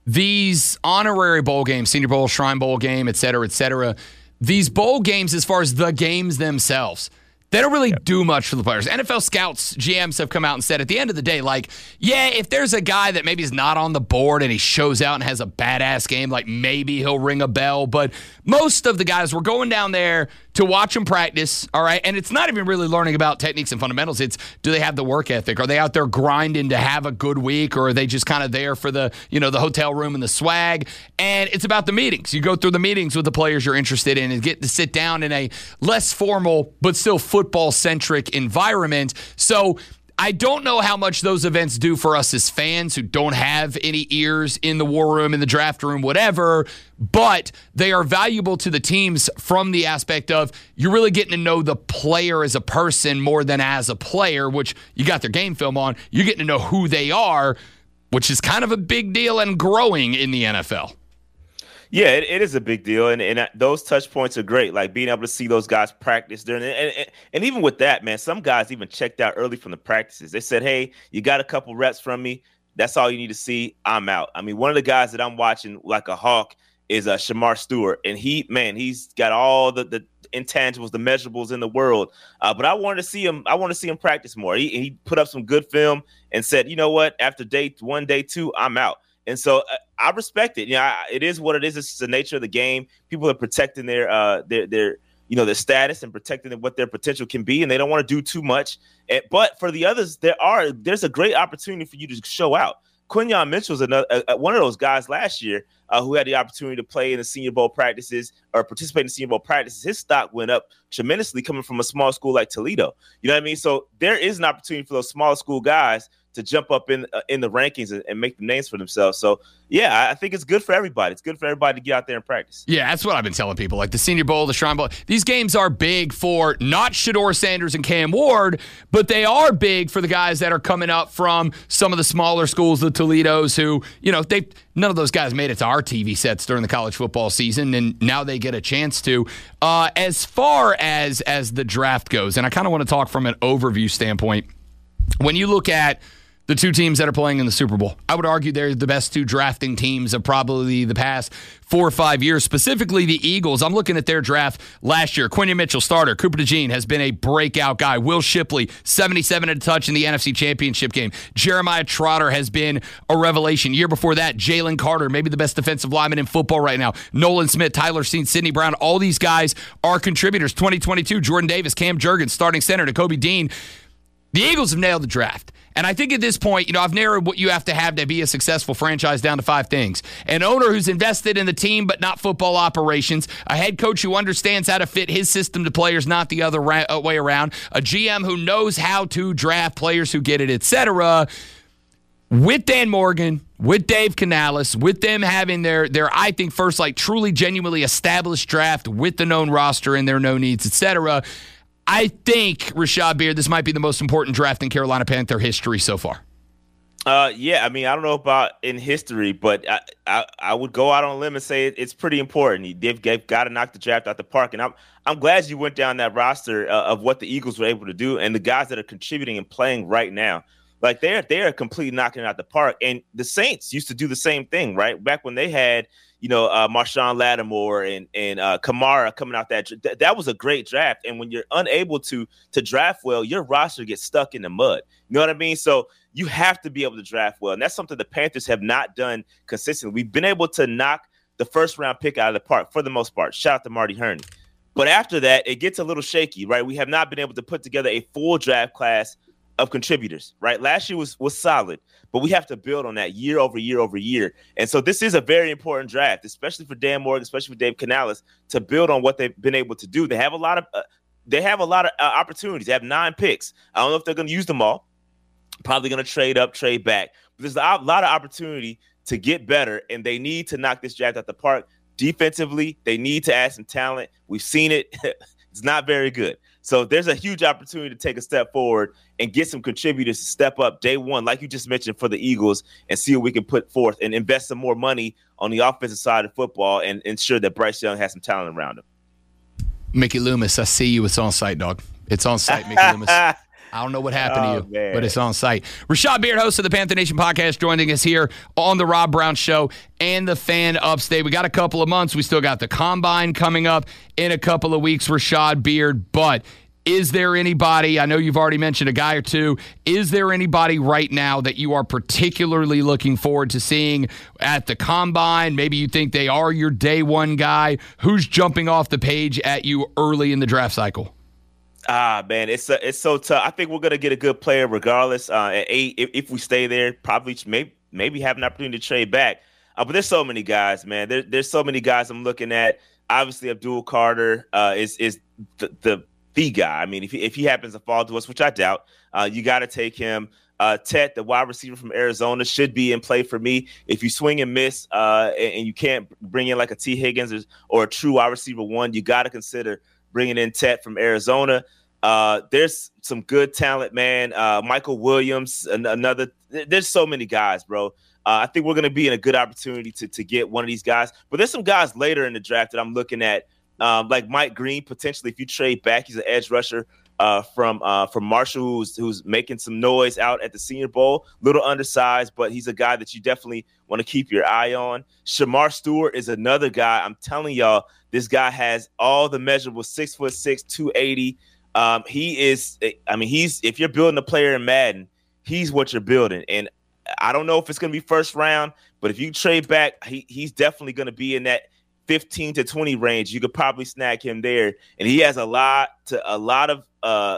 S4: These honorary bowl games, Senior Bowl, Shrine Bowl game, et cetera, et cetera, these bowl games, as far as the games themselves, they don't really do much for the players. N F L scouts, G Ms have come out and said at the end of the day, like, yeah, if there's a guy that maybe is not on the board and he shows out and has a badass game, like maybe he'll ring a bell. But most of the guys, we're going down there to watch them practice, all right? And it's not even really learning about techniques and fundamentals. It's, do they have the work ethic? Are they out there grinding to have a good week, or are they just kind of there for the, you know, the hotel room and the swag? And it's about the meetings. You go through the meetings with the players you're interested in and get to sit down in a less formal but still football-centric environment. So I don't know how much those events do for us as fans who don't have any ears in the war room, in the draft room, whatever, but they are valuable to the teams from the aspect of you're really getting to know the player as a person more than as a player, which you got their game film on. You're getting to know who they are, which is kind of a big deal and growing in the N F L.
S9: Yeah, it, it is a big deal, and, and those touch points are great, like being able to see those guys practice during and, and, and even with that, man, some guys even checked out early from the practices. They said, hey, you got a couple reps from me. That's all you need to see. I'm out. I mean, one of the guys that I'm watching like a hawk is uh, Shamar Stewart, and he, man, he's got all the, the intangibles, the measurables in the world. Uh, but I wanted to see him. I want to see him practice more. He, he put up some good film and said, you know what? After day one, day two, I'm out. And so uh, I respect it. You know, I, it is what it is. It's the nature of the game. People are protecting their, uh, their, their, you know, their status and protecting what their potential can be, and they don't want to do too much. And, but for the others, there are there's a great opportunity for you to show out. Quinyon Mitchell's another uh, one of those guys last year uh, who had the opportunity to play in the Senior Bowl practices or participate in the Senior Bowl practices. His stock went up tremendously coming from a small school like Toledo. You know what I mean? So there is an opportunity for those small school guys to jump up in uh, in the rankings and, and make the names for themselves. So, yeah, I think it's good for everybody. It's good for everybody to get out there and practice.
S4: Yeah, that's what I've been telling people. Like the Senior Bowl, the Shrine Bowl, these games are big for not Shedeur Sanders and Cam Ward, but they are big for the guys that are coming up from some of the smaller schools, the Toledos, who, you know, they none of those guys made it to our T V sets during the college football season, and now they get a chance to. Uh, as far as, as the draft goes, and I kind of want to talk from an overview standpoint, when you look at the two teams that are playing in the Super Bowl, I would argue they're the best two drafting teams of probably the past four or five years, specifically the Eagles. I'm looking at their draft last year. Quinyon Mitchell, starter. Cooper DeJean has been a breakout guy. Will Shipley, seventy-seven at a touch in the N F C Championship game. Jeremiah Trotter has been a revelation. Year before that, Jalen Carter, maybe the best defensive lineman in football right now. Nolan Smith, Tyler Steen, Sidney Brown, all these guys are contributors. twenty twenty-two, Jordan Davis, Cam Jurgens, starting center, Nakobe Dean. The Eagles have nailed the draft. And I think at this point, you know, I've narrowed what you have to have to be a successful franchise down to five things. An owner who's invested in the team but not football operations, a head coach who understands how to fit his system to players, not the other ra- way around, a G M who knows how to draft players who get it, et cetera. With Dan Morgan, with Dave Canales, with them having their, their I think, first, like, truly, genuinely established draft with the known roster and their known needs, et cetera, I think, Rashad Beard, this might be the most important draft in Carolina Panther history so far.
S9: Uh, yeah, I mean, I don't know about in history, but I, I, I would go out on a limb and say it, it's pretty important. They've, they've got to knock the draft out the park, and I'm I'm glad you went down that roster uh, of what the Eagles were able to do and the guys that are contributing and playing right now. Like, they're they're completely knocking it out the park. And the Saints used to do the same thing, right? Back when they had, you know, uh, Marshawn Lattimore and and uh, Kamara coming out that th- that was a great draft. And when you're unable to to draft well, your roster gets stuck in the mud. You know what I mean? So you have to be able to draft well, and that's something the Panthers have not done consistently. We've been able to knock the first round pick out of the park for the most part. Shout out to Marty Hurney. But after that, it gets a little shaky, right? We have not been able to put together a full draft class of contributors, right? Last year was was solid, but we have to build on that year over year over year. And so this is a very important draft, especially for Dan Morgan, especially for Dave Canales, to build on what they've been able to do. They have a lot of uh, they have a lot of uh, opportunities. They have nine picks. I don't know if they're going to use them all. Probably going to trade up, trade back. But there's a lot of opportunity to get better, and they need to knock this draft out the park. Defensively, they need to add some talent. We've seen it. It's not very good. So there's a huge opportunity to take a step forward and get some contributors to step up day one, like you just mentioned, for the Eagles, and see what we can put forth and invest some more money on the offensive side of football and ensure that Bryce Young has some talent around him.
S4: Mickey Loomis, I see you. It's on site, dog. It's on site, Mickey Loomis. I don't know what happened oh, to you, man. But it's on site. Rashad Beard, host of the Panther Nation podcast, joining us here on the Rob Brown Show and the Fan Upstate. We got a couple of months. We still got the Combine coming up in a couple of weeks, Rashad Beard. But is there anybody, I know you've already mentioned a guy or two, is there anybody right now that you are particularly looking forward to seeing at the Combine? Maybe you think they are your day one guy. Who's jumping off the page at you early in the draft cycle?
S9: Ah, man, it's uh, it's so tough. I think we're gonna get a good player regardless. Uh, at eight, if, if we stay there, probably maybe maybe have an opportunity to trade back. Uh, but there's so many guys, man. There, there's so many guys I'm looking at. Obviously, Abdul Carter uh, is is the, the the guy. I mean, if he, if he happens to fall to us, which I doubt, uh, you got to take him. Uh, Tet, the wide receiver from Arizona, should be in play for me. If you swing and miss, uh, and, and you can't bring in like a T. Higgins or, or a true wide receiver one, you got to consider bringing in Tet from Arizona. Uh, there's some good talent, man. Uh, Michael Williams, an- another. There's so many guys, bro. Uh, I think we're going to be in a good opportunity to, to get one of these guys. But there's some guys later in the draft that I'm looking at, um, like Mike Green, potentially. If you trade back, he's an edge rusher uh, from uh, from Marshall, who's, who's making some noise out at the Senior Bowl. Little undersized, but he's a guy that you definitely want to keep your eye on. Shamar Stewart is another guy. I'm telling y'all, this guy has all the measurables, six foot six, two eighty. Um, he is, I mean, he's, if you're building a player in Madden, he's what you're building. And I don't know if it's going to be first round, but if you trade back, he, he's definitely going to be in that fifteen to twenty range. You could probably snag him there. And he has a lot to, a lot of, uh,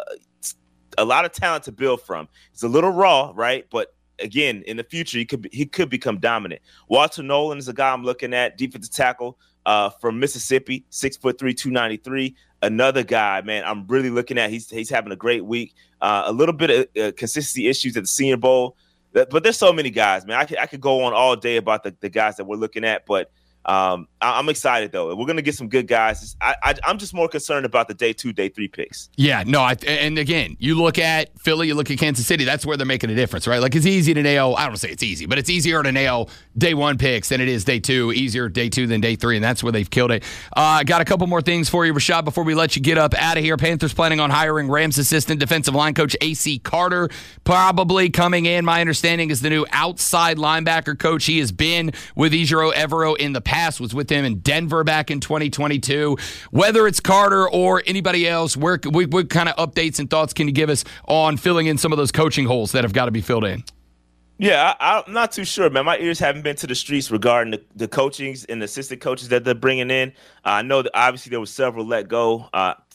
S9: a lot of talent to build from. It's a little raw, right? But again, in the future, he could, be, he could become dominant. Walter Nolan is a guy I'm looking at, defensive tackle uh, from Mississippi, six foot three, two ninety-three. Another guy, man, I'm really looking at. He's he's having a great week. Uh, a little bit of uh, consistency issues at the Senior Bowl, but, but there's so many guys, man. I could, I could go on all day about the, the guys that we're looking at, but um, I, I'm excited though. We're gonna get some good guys. I, I, I'm just more concerned about the day two, day three picks.
S4: Yeah, no, I, and again, you look at Philly, you look at Kansas City. That's where they're making a difference, right? Like it's easy to nail. I don't want to say it's easy, but it's easier to nail day one picks than it is day two. Easier day two than day three, and that's where they've killed it. I uh, got a couple more things for you, Rashad, before we let you get up out of here. Panthers planning on hiring Rams assistant defensive line coach A C Carter, probably coming in. My understanding is the new outside linebacker coach. He has been with Ejiro Evero in the past, was with him in Denver back in twenty twenty-two. Whether it's Carter or anybody else, where, what, what kind of updates and thoughts can you give us on filling in some of those coaching holes that have got to be filled in?
S9: Yeah, I, I'm not too sure, man. My ears haven't been to the streets regarding the, the coachings and the assistant coaches that they're bringing in. Uh, I know that obviously there were several let go. Uh,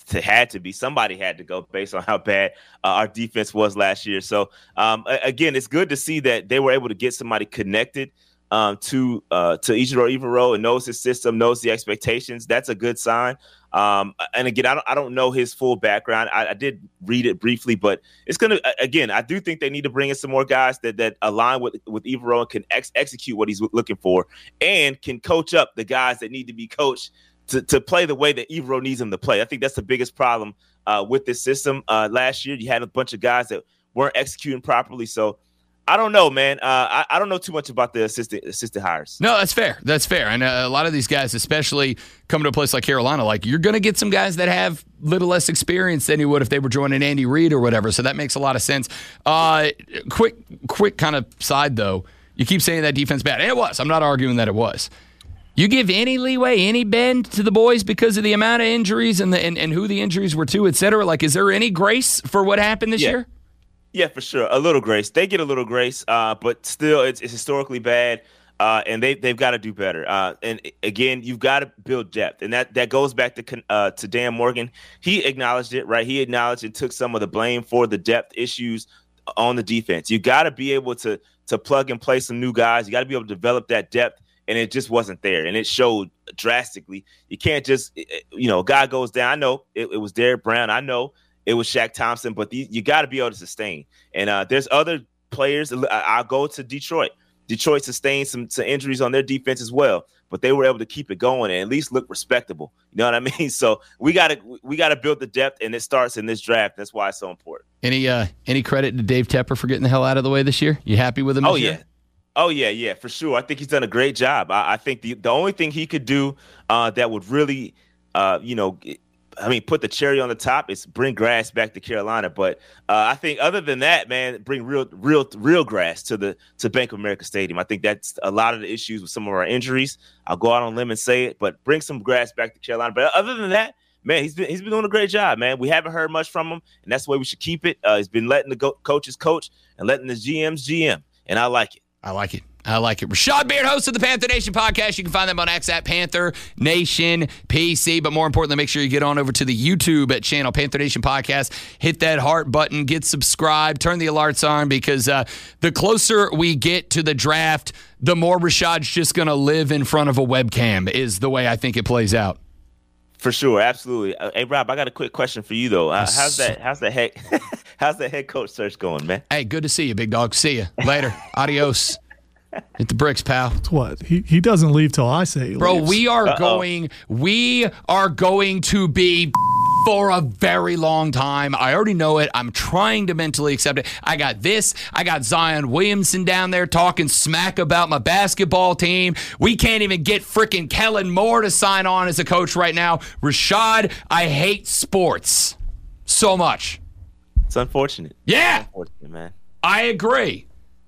S9: it had to be. Somebody had to go based on how bad uh, our defense was last year. So, um, again, it's good to see that they were able to get somebody connected um, to uh, to Ejiro Evero and knows his system, knows the expectations. That's a good sign. Um, and again, I don't, I don't know his full background. I, I did read it briefly, but it's going to, again, I do think they need to bring in some more guys that, that align with, with Evero and can ex- execute what he's looking for and can coach up the guys that need to be coached to, to play the way that Evero needs them to play. I think that's the biggest problem uh, with this system. Uh, last year, you had a bunch of guys that weren't executing properly. So, I don't know, man. Uh, I, I don't know too much about the assistant assistant hires.
S4: No, that's fair. That's fair. And uh, a lot of these guys, especially coming to a place like Carolina, like you're going to get some guys that have a little less experience than you would if they were joining Andy Reid or whatever. So that makes a lot of sense. Uh, quick, quick kind of side, though. You keep saying that defense bad. And it was. I'm not arguing that it was. You give any leeway, any bend to the boys because of the amount of injuries and, the, and, and who the injuries were to, et cetera? Like, is there any grace for what happened this
S9: yeah.
S4: year?
S9: Yeah, for sure. A little grace. They get a little grace, uh, but still it's, it's historically bad, uh, and they, they've got to do better. Uh, and, again, you've got to build depth, and that, that goes back to uh, to Dan Morgan. He acknowledged it, right? He acknowledged and took some of the blame for the depth issues on the defense. You got to be able to to plug and play some new guys. You got to be able to develop that depth, and it just wasn't there, and it showed drastically. You can't just, you know, a guy goes down. I know it, it was Derek Brown. I know it was Shaq Thompson, but the, you got to be able to sustain. And uh, there's other players. I'll go to Detroit. Detroit sustained some, some injuries on their defense as well, but they were able to keep it going and at least look respectable. You know what I mean? So we got to we got to build the depth, and it starts in this draft. That's why it's so important.
S4: Any uh, any credit to Dave Tepper for getting the hell out of the way this year? You happy with him?
S9: Oh
S4: this
S9: yeah.
S4: year?
S9: Oh, yeah, yeah, for sure. I think he's done a great job. I, I think the, the only thing he could do uh, that would really, uh, you know, I mean, put the cherry on the top is bring grass back to Carolina. But uh, I think other than that, man, bring real, real, real grass to the to Bank of America Stadium. I think that's a lot of the issues with some of our injuries. I'll go out on a limb and say it, but bring some grass back to Carolina. But other than that, man, he's been he's been doing a great job, man. We haven't heard much from him, and that's the way we should keep it. Uh, he's been letting the go- coaches coach and letting the G Ms G M, and I like it.
S4: I like it. I like it. Rashad Beard, host of the Panther Nation podcast. You can find them on X at Panther Nation P C. But more importantly, make sure you get on over to the YouTube channel, Panther Nation Podcast. Hit that heart button, get subscribed, turn the alerts on, because uh, the closer we get to the draft, the more Rashad's just going to live in front of a webcam is the way I think it plays out.
S9: For sure, absolutely. Uh, hey, Rob, I got a quick question for you though. Uh, how's that? How's the head? How's the head coach search going, man?
S4: Hey, good to see you, big dog. See you later. Adios. Hit the bricks, pal.
S5: What? He he doesn't leave till I say he
S4: Bro,
S5: leaves.
S4: we are
S9: Uh-oh.
S4: going we are going to be for a very long time. I already know it. I'm trying to mentally accept it. I got this. I got Zion Williamson down there talking smack about my basketball team. We can't even get freaking Kellen Moore to sign on as a coach right now. Rashad, I hate sports so much.
S9: It's unfortunate.
S4: Yeah.
S9: It's unfortunate, man.
S4: I agree.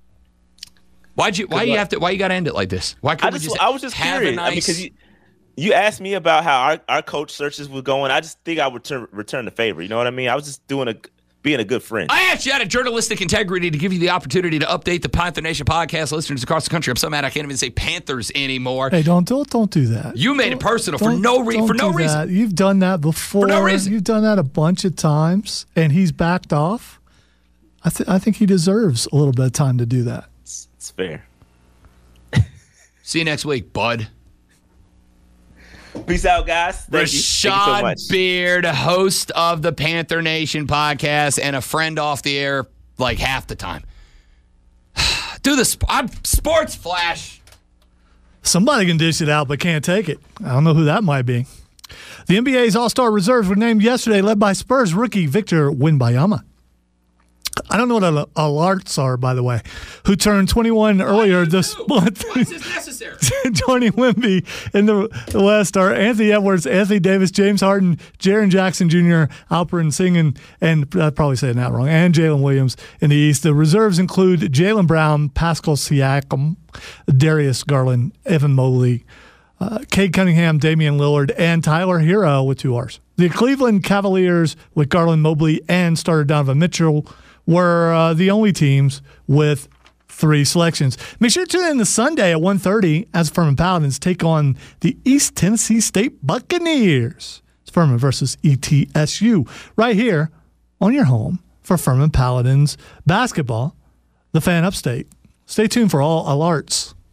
S4: Why'd you? Why
S9: Good
S4: you
S9: luck.
S4: have to? Why you got to end it like this? Why
S9: I
S4: couldn't we
S9: just,
S4: just?
S9: I was just
S4: have
S9: curious
S4: a
S9: I mean,
S4: nice?
S9: because you, you asked me about how our, our coach searches were going. I just think I would return return the favor. You know what I mean? I was just doing a being a good friend.
S4: I asked you out of journalistic integrity to give you the opportunity to update the Panther Nation podcast listeners across the country. I'm so mad I can't even say Panthers anymore.
S5: Hey, don't don't don't do that.
S4: You made it personal for
S5: Don't-
S4: no reason.
S5: don't
S4: For no
S5: do
S4: reason.
S5: that. You've done that before.
S4: no reason.
S5: You've done that a bunch of times, and he's backed off. I th- I think he deserves a little bit of time to do that.
S9: It's, it's fair.
S4: See you next week, bud.
S9: Peace out, guys. Thank you. Thank you so
S4: Rashad
S9: much.
S4: Beard, host of the Panther Nation podcast, and a friend off the air like half the time. Do the sp- I'm sports flash.
S5: Somebody can dish it out, but can't take it. I don't know who that might be. The N B A's All-Star reserves were named yesterday, led by Spurs rookie Victor Wembanyama. I don't know what al- alerts are, by the way, who turned twenty-one earlier this month.
S4: Why is this necessary?
S5: Joining Wemby in the West are Anthony Edwards, Anthony Davis, James Harden, Jaren Jackson Junior, Alperen Sengun, and I'm probably saying that wrong, and Jalen Williams in the East. The reserves include Jaylen Brown, Pascal Siakam, Darius Garland, Evan Mobley, uh, Cade Cunningham, Damian Lillard, and Tyler Hero with two R's. The Cleveland Cavaliers with Garland, Mobley, and starter Donovan Mitchell were uh, the only teams with three selections. Make sure to tune in this Sunday at one thirty as Furman Paladins take on the East Tennessee State Buccaneers. It's Furman versus E T S U, right here on your home for Furman Paladins basketball, the Fan Upstate. Stay tuned for all alerts.